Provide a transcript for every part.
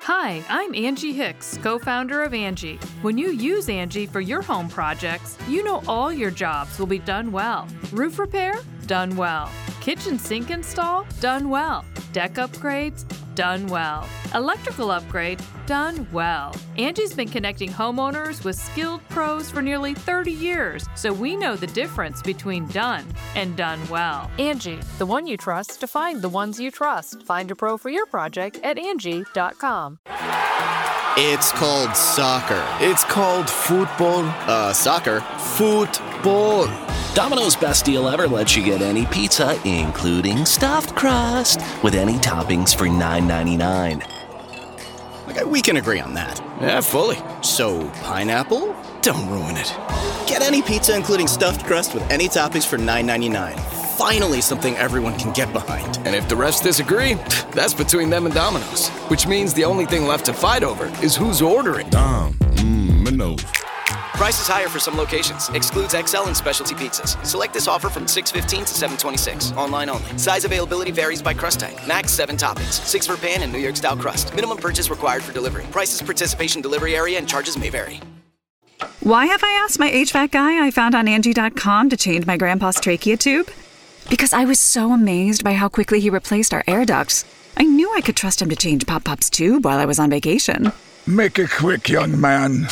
Hi, I'm Angie Hicks, co-founder of Angie. When you use Angie for your home projects, you know all your jobs will be done well. Roof repair? Done well. Kitchen sink install? Done well. Deck upgrades? Done well. Electrical upgrade? Done well. Angie's been connecting homeowners with skilled pros for nearly 30 years, so we know the difference between done and done well. Angie, the one you trust to find the ones you trust. Find a pro for your project at Angie.com. It's called soccer. It's called football. Soccer. Football. Domino's best deal ever lets you get any pizza, including stuffed crust, with any toppings for $9.99. Okay, we can agree on that. Yeah, fully. So, pineapple? Don't ruin it. Get any pizza including stuffed crust with any toppings for $9.99. Finally, something everyone can get behind. And if the rest disagree, that's between them and Domino's. Which means the only thing left to fight over is who's ordering. Domino's. Price is higher for some locations. Excludes XL and specialty pizzas. Select this offer from 6/15 to 7/26. Online only. Size availability varies by crust type. Max 7 toppings. 6 for pan and New York style crust. Minimum purchase required for delivery. Prices, participation, delivery area, and charges may vary. Why have I asked my HVAC guy I found on Angie.com to change my grandpa's trachea tube? Because I was so amazed by how quickly he replaced our air ducts. I knew I could trust him to change Pop-Pop's tube while I was on vacation. Make it quick, young man.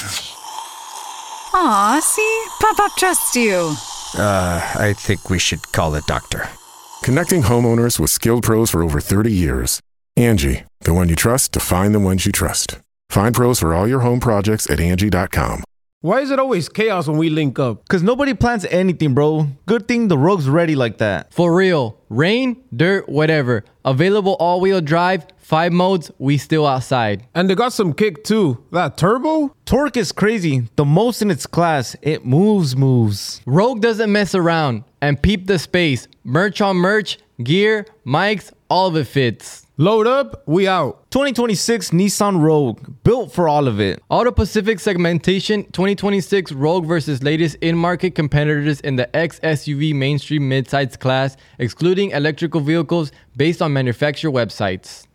Aw, see? Pop-Pop trusts you. I think we should call a doctor. Connecting homeowners with skilled pros for over 30 years. Angie, the one you trust to find the ones you trust. Find pros for all your home projects at Angie.com. Why is it always chaos when we link up? Because nobody plans anything, bro. Good thing the Rogue's ready like that. For real. Rain, dirt, whatever. Available all-wheel drive, 5 modes, we still outside. And they got some kick too. That turbo? Torque is crazy. The most in its class. It moves. Rogue doesn't mess around. And peep the space. Merch on merch, gear, mics, all of it fits. Load up, we out. 2026 Nissan Rogue. Built for all of it. Auto Pacific segmentation 2026 Rogue versus latest in-market competitors in the X-SUV mainstream midsize class, excluding electrical vehicles based on manufacturer websites.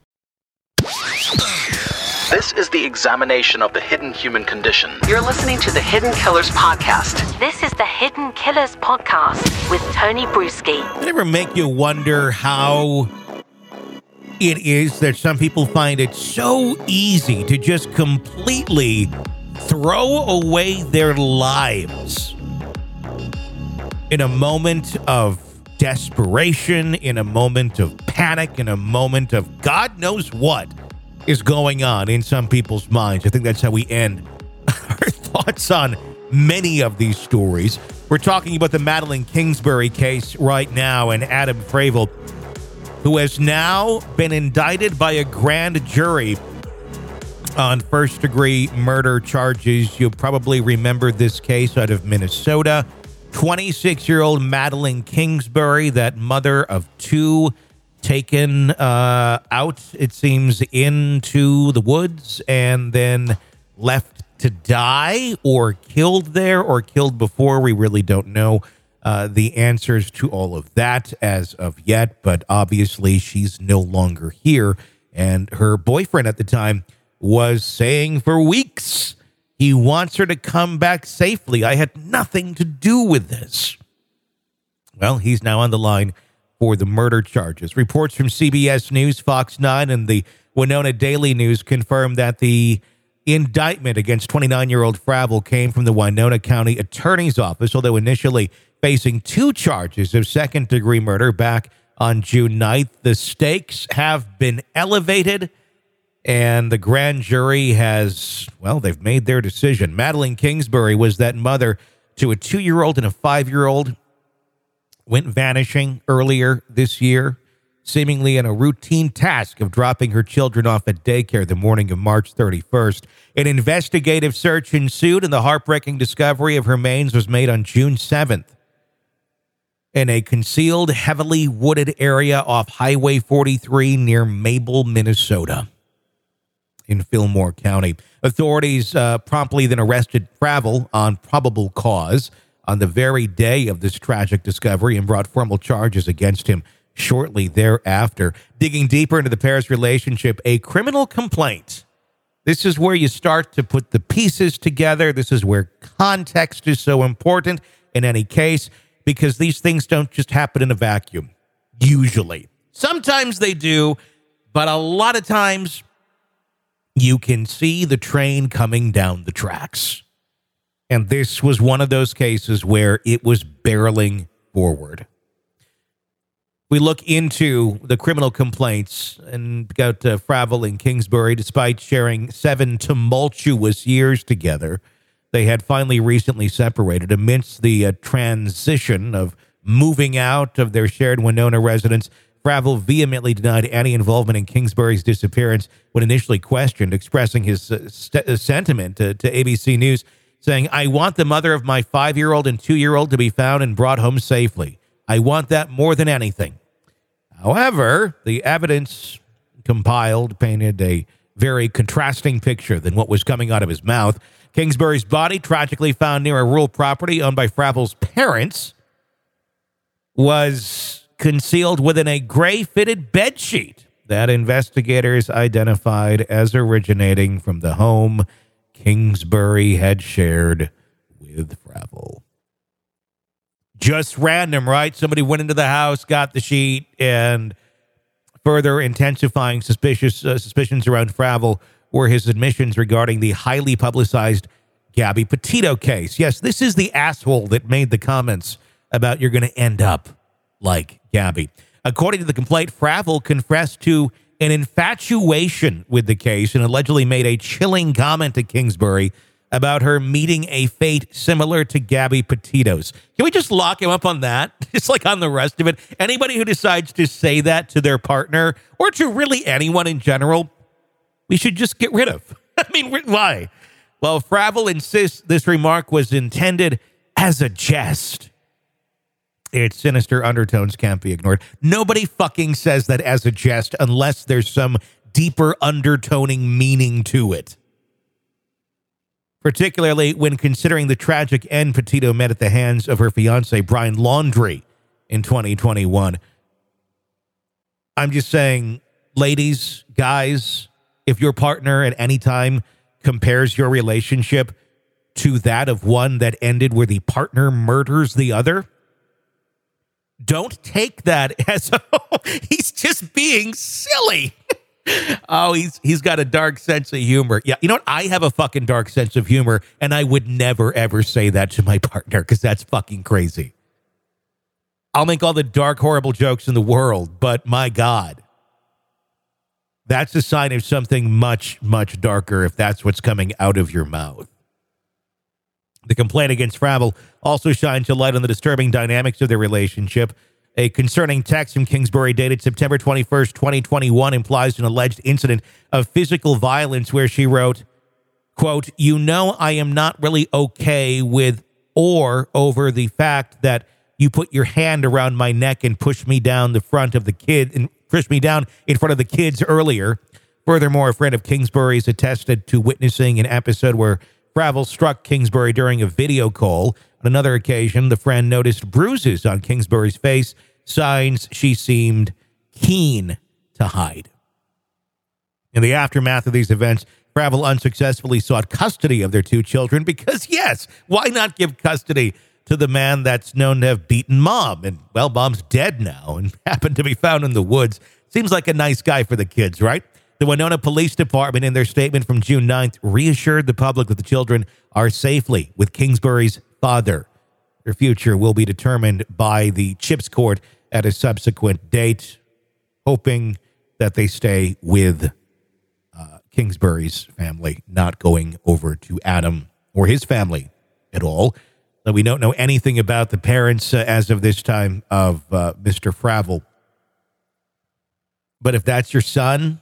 This is the examination of the hidden human condition. You're listening to the Hidden Killers Podcast. This is the Hidden Killers Podcast with Tony Bruschi. Does it ever make you wonder how it is that some people find it so easy to just completely throw away their lives in a moment of desperation, in a moment of panic, in a moment of God knows what is going on in some people's minds? I think that's how we end our thoughts on many of these stories. We're talking about the Madeleine Kingsbury case right now, and Adam Fravel, who has now been indicted by a grand jury on first-degree murder charges. You'll probably remember this case out of Minnesota. 26-year-old Madeleine Kingsbury, that mother of 2, taken out, it seems, into the woods and then left to die, or killed there, or killed before. We really don't know the answers to all of that as of yet, but obviously she's no longer here. And her boyfriend at the time was saying for weeks he wants her to come back safely. I had nothing to do with this. Well, he's now on the line for the murder charges. Reports from CBS News, Fox 9, and the Winona Daily News confirmed that the indictment against 29-year-old Fravel came from the Winona County Attorney's Office, although initially facing 2 charges of second-degree murder back on June 9th. The stakes have been elevated, and the grand jury has, well, they've made their decision. Madeleine Kingsbury was that mother to a 2-year-old and a 5-year-old, went vanishing earlier this year, seemingly in a routine task of dropping her children off at daycare the morning of March 31st. An investigative search ensued, and the heartbreaking discovery of her remains was made on June 7th. In a concealed, heavily wooded area off Highway 43 near Mabel, Minnesota, in Fillmore County. Authorities promptly then arrested Fravel on probable cause on the very day of this tragic discovery and brought formal charges against him shortly thereafter. Digging deeper into the pair's relationship, a criminal complaint This is where you start to put the pieces together. This is where context is so important in any case, because these things don't just happen in a vacuum, usually. Sometimes they do, but a lot of times you can see the train coming down the tracks. And this was one of those cases where it was barreling forward. We look into the criminal complaints and got Fravel and Kingsbury. Despite sharing 7 tumultuous years together, they had finally recently separated. Amidst the transition of moving out of their shared Winona residence, Fravel vehemently denied any involvement in Kingsbury's disappearance when initially questioned, expressing his sentiment to ABC News, saying, "I want the mother of my 5-year-old and 2-year-old to be found and brought home safely. I want that more than anything." However, the evidence compiled painted a very contrasting picture than what was coming out of his mouth. Kingsbury's body, tragically found near a rural property owned by Fravel's parents, was concealed within a gray-fitted bedsheet that investigators identified as originating from the home Kingsbury had shared with Fravel. Just random, right? Somebody went into the house, got the sheet, and further intensifying suspicions around Fravel were his admissions regarding the highly publicized Gabby Petito case. Yes, this is the asshole that made the comments about you're going to end up like Gabby. According to the complaint, Fravel confessed to an infatuation with the case and allegedly made a chilling comment to Kingsbury about her meeting a fate similar to Gabby Petito's. Can we just lock him up on that? Just like on the rest of it. Anybody who decides to say that to their partner or to really anyone in general, we should just get rid of. I mean, why? Well, Fravel insists this remark was intended as a jest. Its sinister undertones can't be ignored. Nobody fucking says that as a jest unless there's some deeper undertoning meaning to it. Particularly when considering the tragic end Petito met at the hands of her fiancé, Brian Laundrie, in 2021. I'm just saying, ladies, guys, if your partner at any time compares your relationship to that of one that ended where the partner murders the other, don't take that as, he's just being silly. Oh, he's got a dark sense of humor. Yeah, you know what? I have a fucking dark sense of humor, and I would never, ever say that to my partner because that's fucking crazy. I'll make all the dark, horrible jokes in the world, but my God, that's a sign of something much, much darker if that's what's coming out of your mouth. The complaint against Fravel also shines a light on the disturbing dynamics of their relationship. A concerning text from Kingsbury dated September 21st, 2021 implies an alleged incident of physical violence where she wrote, quote, "You know I am not really okay with or over the fact that you put your hand around my neck and pushed me down the front of the kid and pushed me down in front of the kids earlier." Furthermore, a friend of Kingsbury's attested to witnessing an episode where Fravel struck Kingsbury during a video call. On another occasion, the friend noticed bruises on Kingsbury's face, signs she seemed keen to hide. In the aftermath of these events, Fravel unsuccessfully sought custody of their 2 children because, yes, why not give custody to the man that's known to have beaten Mom? And, well, Mom's dead now and happened to be found in the woods. Seems like a nice guy for the kids, right? The Winona Police Department, in their statement from June 9th, reassured the public that the children are safely with Kingsbury's father. Their future will be determined by the Chips Court at a subsequent date, hoping that they stay with Kingsbury's family, not going over to Adam or his family at all. So we don't know anything about the parents as of this time of Mr. Fravel. But if that's your son,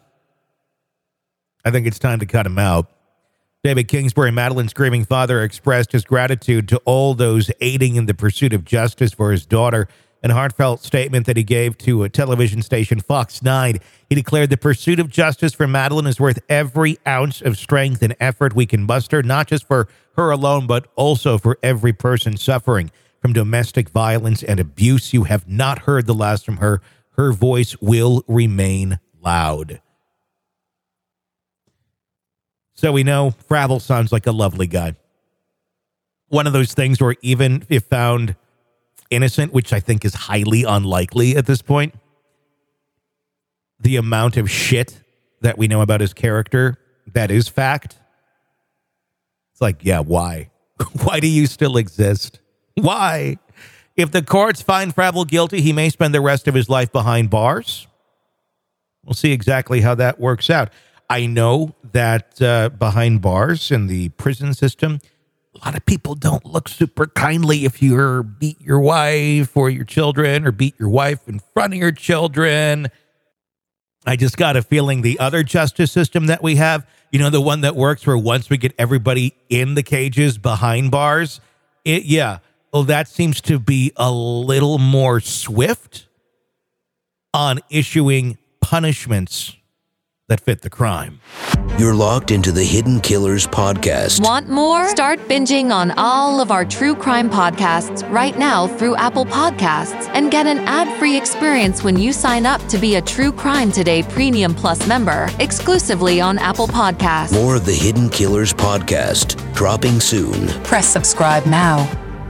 I think it's time to cut him out. David Kingsbury, Madeline's grieving father, expressed his gratitude to all those aiding in the pursuit of justice for his daughter. In a heartfelt statement that he gave to a television station, Fox 9, he declared the pursuit of justice for Madeline is worth every ounce of strength and effort we can muster, not just for her alone, but also for every person suffering from domestic violence and abuse. You have not heard the last from her. Her voice will remain loud. So we know Fravel sounds like a lovely guy. One of those things where even if found innocent, which I think is highly unlikely at this point, the amount of shit that we know about his character, that is fact. It's like, yeah, why? Why do you still exist? Why? If the courts find Fravel guilty, he may spend the rest of his life behind bars. We'll see exactly how that works out. I know that behind bars in the prison system, a lot of people don't look super kindly if you beat your wife or your children or beat your wife in front of your children. I just got a feeling the other justice system that we have, you know, the one that works where once we get everybody in the cages behind bars, that seems to be a little more swift on issuing punishments that fit the crime. You're locked into the Hidden Killers podcast. Want more? Start binging on all of our true crime podcasts right now through Apple Podcasts and get an ad-free experience when you sign up to be a True Crime Today Premium Plus member exclusively on Apple Podcasts. More of the Hidden Killers podcast dropping soon. Press subscribe now.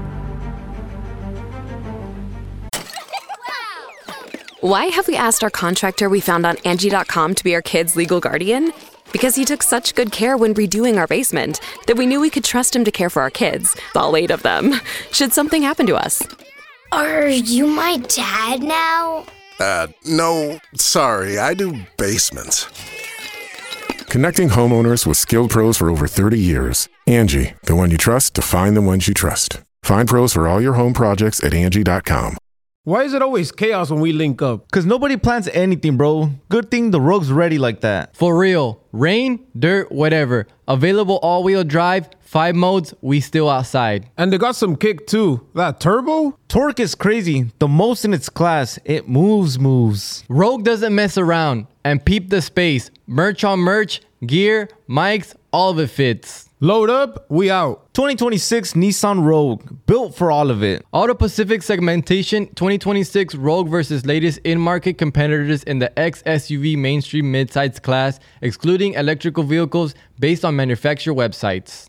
Why have we asked our contractor we found on Angie.com to be our kids' legal guardian? Because he took such good care when redoing our basement that we knew we could trust him to care for our kids, all 8 of them, should something happen to us. Are you my dad now? No, sorry, I do basements. Connecting homeowners with skilled pros for over 30 years. Angie, the one you trust to find the ones you trust. Find pros for all your home projects at Angie.com. Why is it always chaos when we link up? Because nobody plans anything, bro. Good thing the Rogue's ready like that. For real. Rain, dirt, whatever. Available all-wheel drive, 5 modes, we still outside. And they got some kick too. That turbo? Torque is crazy. The most in its class. It moves. Rogue doesn't mess around. And peep the space. Merch on merch, gear, mics, all of it fits. Load up, we out. 2026 Nissan Rogue, built for all of it. Auto Pacific segmentation, 2026 Rogue versus latest in-market competitors in the X-SUV mainstream midsize class, excluding electrical vehicles based on manufacturer websites.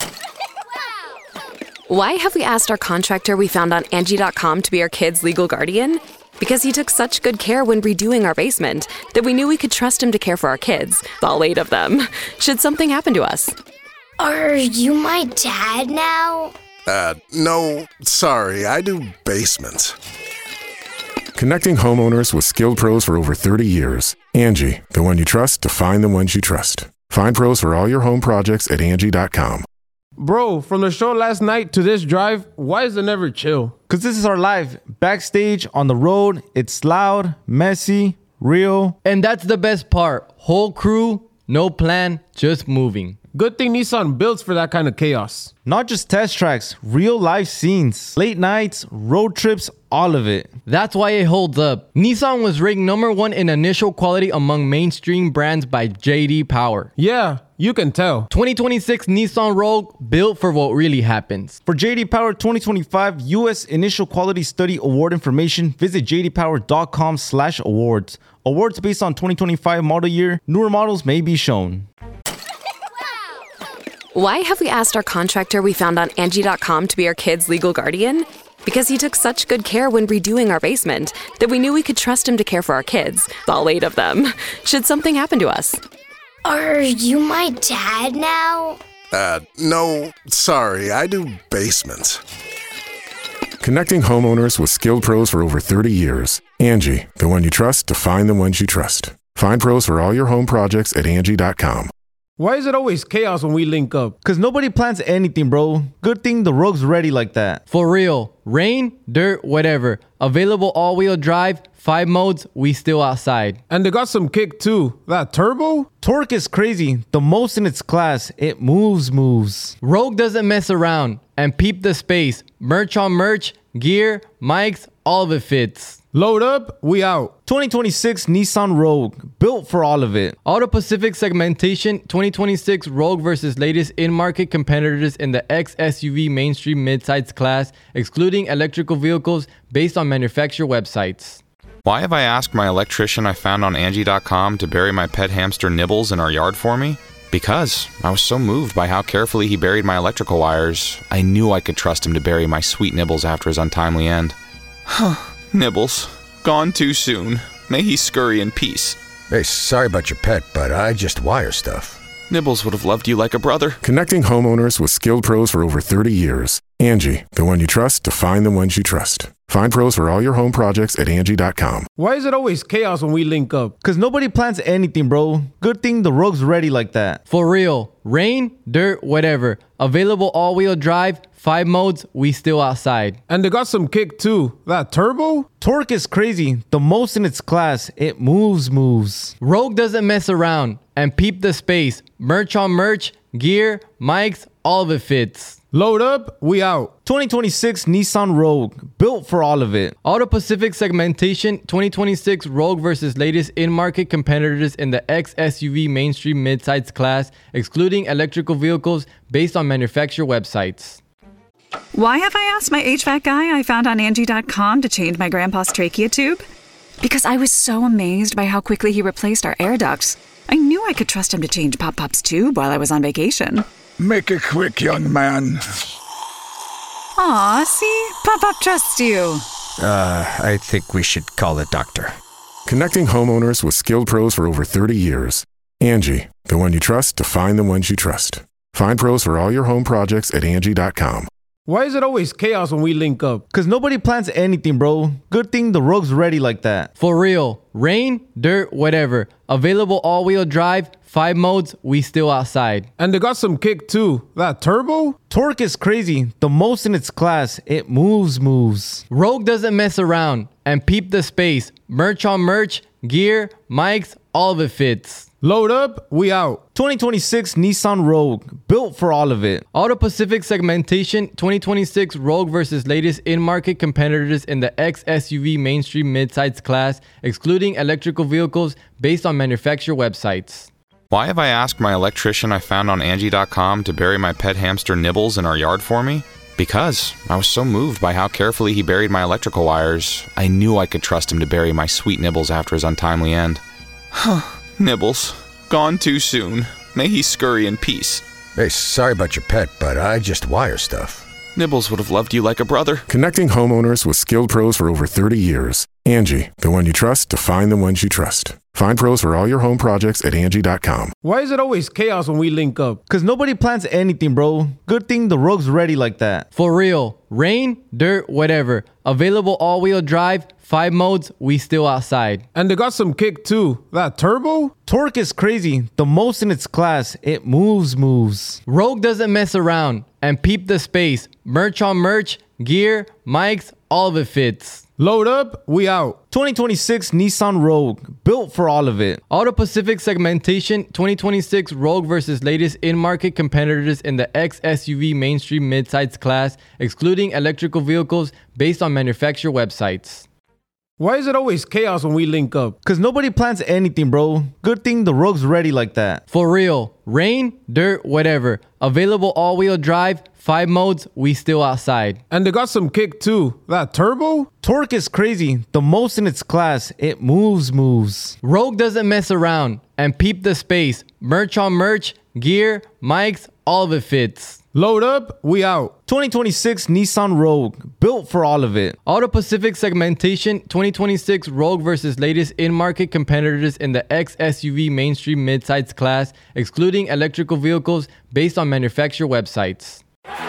Why have we asked our contractor we found on Angie.com to be our kids' legal guardian? Because he took such good care when redoing our basement that we knew we could trust him to care for our kids, all 8 of them, should something happen to us. Are you my dad now? No, sorry, I do basements. Connecting homeowners with skilled pros for over 30 years. Angie, the one you trust to find the ones you trust. Find pros for all your home projects at Angie.com. Bro, from the show last night to this drive, why is it never chill? Because this is our life. Backstage, on the road, it's loud, messy, real. And that's the best part. Whole crew, no plan, just moving. Good thing Nissan builds for that kind of chaos. Not just test tracks, real life scenes, late nights, road trips, all of it. That's why it holds up. Nissan was ranked #1 in initial quality among mainstream brands by J.D. Power. Yeah, you can tell. 2026 Nissan Rogue, built for what really happens. For J.D. Power 2025 U.S. Initial Quality Study Award information, visit jdpower.com/awards. Awards based on 2025 model year. Newer models may be shown. Why have we asked our contractor we found on Angie.com to be our kids' legal guardian? Because he took such good care when redoing our basement that we knew we could trust him to care for our kids, all 8 of them, should something happen to us. Are you my dad now? No, sorry, I do basements. Connecting homeowners with skilled pros for over 30 years. Angie, the one you trust to find the ones you trust. Find pros for all your home projects at Angie.com. Why is it always chaos when we link up? Because nobody plans anything, bro. Good thing the Rogue's ready like that. For real. Rain, dirt, whatever. Available all-wheel drive, 5 modes, we still outside. And they got some kick too. That turbo? Torque is crazy. The most in its class. It moves. Rogue doesn't mess around. And peep the space. Merch on merch, gear, mics, all of it fits. Load up, we out. 2026 Nissan Rogue, built for all of it. Auto Pacific segmentation, 2026 Rogue versus latest in-market competitors in the X-SUV mainstream midsize class, excluding electrical vehicles based on manufacturer websites. Why have I asked my electrician I found on Angie.com to bury my pet hamster Nibbles in our yard for me? Because I was so moved by how carefully he buried my electrical wires, I knew I could trust him to bury my sweet Nibbles after his untimely end. Nibbles, gone too soon. May he scurry in peace. Hey, sorry about your pet, but I just wire stuff. Nibbles would have loved you like a brother. Connecting homeowners with skilled pros for over 30 years. Angie, the one you trust to find the ones you trust. Find pros for all your home projects at Angie.com. Why is it always chaos when we link up? Because nobody plans anything, bro. Good thing the Rogue's ready like that. For real. Rain, dirt, whatever. Available all-wheel drive, 5 modes, we still outside. And they got some kick too. That turbo? Torque is crazy. The most in its class. It moves. Rogue doesn't mess around. And peep the space. Merch on merch, gear, mics, all of it fits. Load up, we out. 2026 Nissan Rogue, built for all of it. Auto Pacific segmentation, 2026 Rogue versus latest in-market competitors in the X-SUV mainstream midsize class, excluding electrical vehicles based on manufacturer websites. Why have I asked my HVAC guy I found on Angie.com to change my grandpa's trachea tube? Because I was so amazed by how quickly he replaced our air ducts. I knew I could trust him to change Pop-Pop's tube while I was on vacation. Make it quick, young man. Aw, see? Pop-Pop trusts you. I think we should call a doctor. Connecting homeowners with skilled pros for over 30 years. Angie, the one you trust to find the ones you trust. Find pros for all your home projects at Angie.com. Why is it always chaos when we link up? Because nobody plans anything, bro. Good thing the Rogue's ready like that. For real. Rain, dirt, whatever. Available all-wheel drive, 5 modes, we still outside. And they got some kick too. That turbo? Torque is crazy. The most in its class. It moves. Rogue doesn't mess around. And peep the space. Merch on merch, gear, mics, all of it fits. Load up, we out. 2026 Nissan Rogue, built for all of it. Auto Pacific segmentation, 2026 Rogue versus latest in-market competitors in the X-SUV mainstream midsize class, excluding electrical vehicles based on manufacturer websites. Why have I asked my electrician I found on Angie.com to bury my pet hamster Nibbles in our yard for me? Because I was so moved by how carefully he buried my electrical wires, I knew I could trust him to bury my sweet Nibbles after his untimely end. Nibbles, gone too soon. May he scurry in peace. Hey, sorry about your pet, but I just wire stuff. Nibbles would have loved you like a brother. Connecting homeowners with skilled pros for over 30 years. Angie, the one you trust to find the ones you trust. Find pros for all your home projects at Angie.com. Why is it always chaos when we link up? Because nobody plans anything, bro. Good thing the Rogue's ready like that. For real. Rain, dirt, whatever. Available all-wheel drive, 5 modes, we still outside. And they got some kick too. That turbo? Torque is crazy. The most in its class. It moves. Rogue doesn't mess around. And peep the space. Merch on merch, gear, mics, all of it fits. Load up, we out. 2026 Nissan Rogue, built for all of it. Auto Pacific segmentation, 2026 Rogue versus latest in-market competitors in the X-SUV mainstream midsize class, excluding electrical vehicles based on manufacturer websites. Why is it always chaos when we link up? Because nobody plans anything, bro. Good thing the Rogue's ready like that. For real. Rain, dirt, whatever. Available all-wheel drive, 5 modes, we still outside. And they got some kick too. That turbo? Torque is crazy. The most in its class. It moves. Rogue doesn't mess around. And peep the space. Merch on merch, gear, mics, all of it fits. Load up, we out. 2026 Nissan Rogue, built for all of it. Auto Pacific segmentation, 2026 Rogue versus latest in-market competitors in the X-SUV mainstream midsize class, excluding electrical vehicles based on manufacturer websites.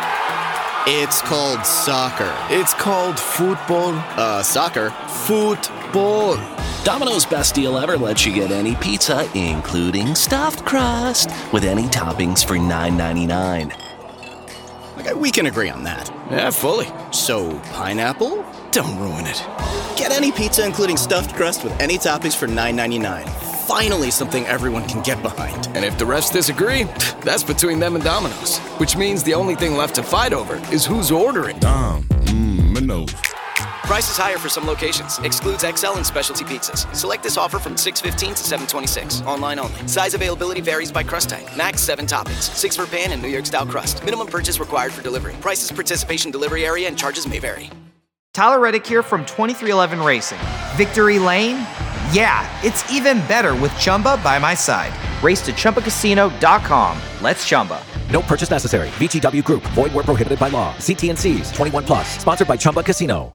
It's called soccer. It's called football. Soccer. Football. Domino's best deal ever lets you get any pizza, including stuffed crust, with any toppings for $9.99. Okay, we can agree on that. Yeah, fully. So, pineapple? Don't ruin it. Get any pizza including stuffed crust with any toppings for $9.99. Finally, something everyone can get behind. And if the refs disagree, that's between them and Domino's. Which means the only thing left to fight over is who's ordering. Domino's. Prices higher for some locations. Excludes XL and specialty pizzas. Select this offer from $6.15 to $7.26. Online only. Size availability varies by crust type. Max 7 toppings. 6 for pan and New York style crust. Minimum purchase required for delivery. Prices, participation, delivery area, and charges may vary. Tyler Reddick here from 2311 Racing. Victory Lane? Yeah, it's even better with Chumba by my side. Race to ChumbaCasino.com. Let's Chumba. No purchase necessary. VGW Group. Void where prohibited by law. See T&Cs. 21+. Sponsored by Chumba Casino.